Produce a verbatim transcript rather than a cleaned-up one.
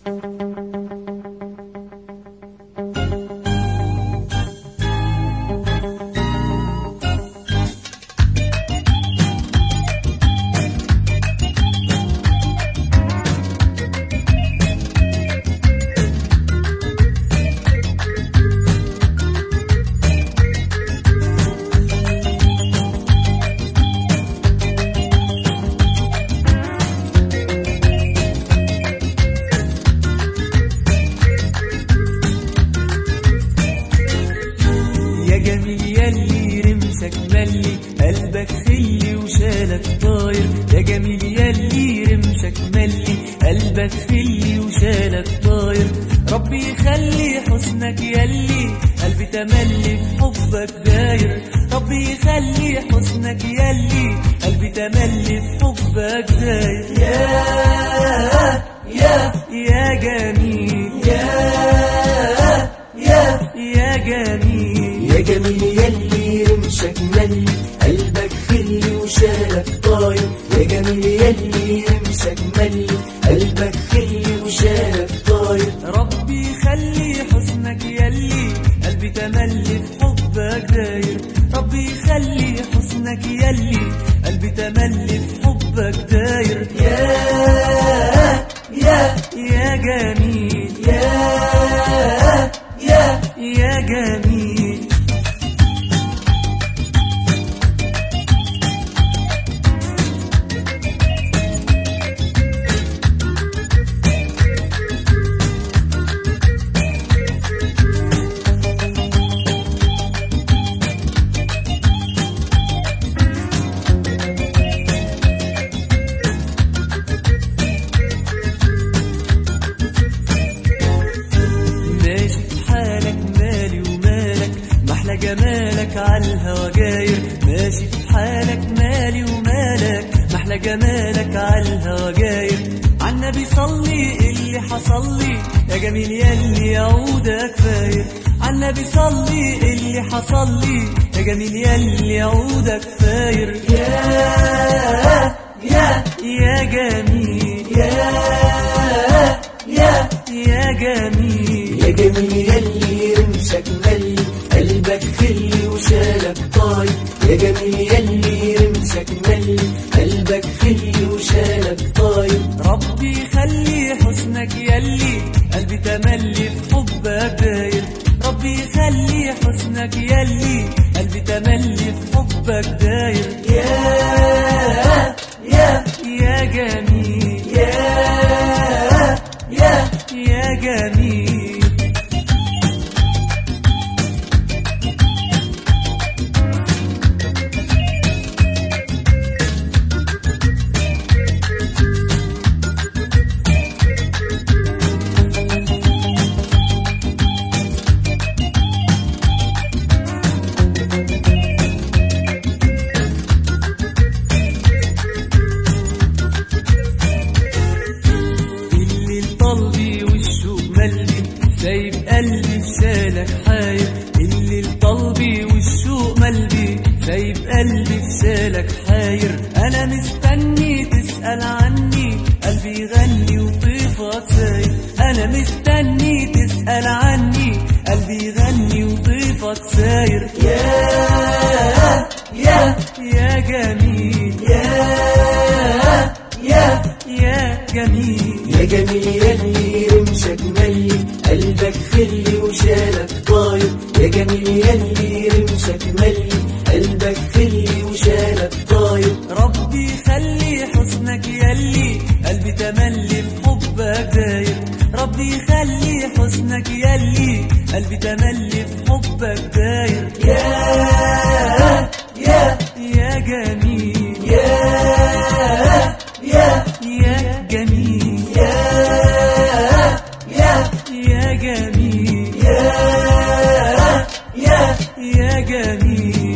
ملي قلبك خلي وشالك طاير، يا جميل ياللي رمشك ملي قلبك خلي وشالك طاير. ربي يخلي حسنك ياللي قلبي تملي في حبك داير، ربي يخلي حسنك ياللي قلبي تملي في حبك داير. يا يا يا جميل يا يا يا جميل يا جميل ياللي رمشك ملي قلبك خلي وشالك طاير، يا جميل ياللي رمشك ملي قلبك خلي وشالك طاير. ربي يخلي حسنك ياللي قلبي تملي في حبك داير، ربي يخلي حسنك ياللي قلبي تملي في حبك داير. يا يا يا جميل يا يا يا جميل. جمالك عالهوا جاير، ماشي في حالك مالي ومالك محلى جمالك عالهوا جاير. عالنبي صلي اللي حصلي يا جميل ياللي يعودك فاير، عالنبي صلي اللي حصلي يا جميل ياللي يعودك فاير. يا يا يا جميل يا يا يا جميل يا جميل ياللي رمشك ملي قلبك خلي وشالك طاير، يا جميل ياللي رمشك ملي قلبك خلي وشالك طاير. ربي يخلي حسنك ياللي قلبي تملي في حبك داير، ربي يخلي حسنك ياللي قلبي تملي في حبك داير. يا يا يا جميل يا يا يا جميل. سايب قلبي في شالك حاير، اللي لطلبي والشوق ملبي سايب قلبي في شالك حاير. انا مستني تسأل عني قلبي يغني وطيفك ساير، انا مستني تسأل عني قلبي يغني وطيفك ساير. يا يا يا جميل يا يا يا جميل يا جميل ياللي رمشك ملي قلبك خلي وشالك طاير، يا جميل ياللي رمشك ملي قلبك خلي وشالك طاير. ربي يخلي حسنك ياللي قلبي تملي في حبك داير، ربي يخلي حسنك ياللي قلبي تملي في حبك داير. يا يا يا جميل يا يا يا جميل يا يا يا جميل يا يا يا جميل.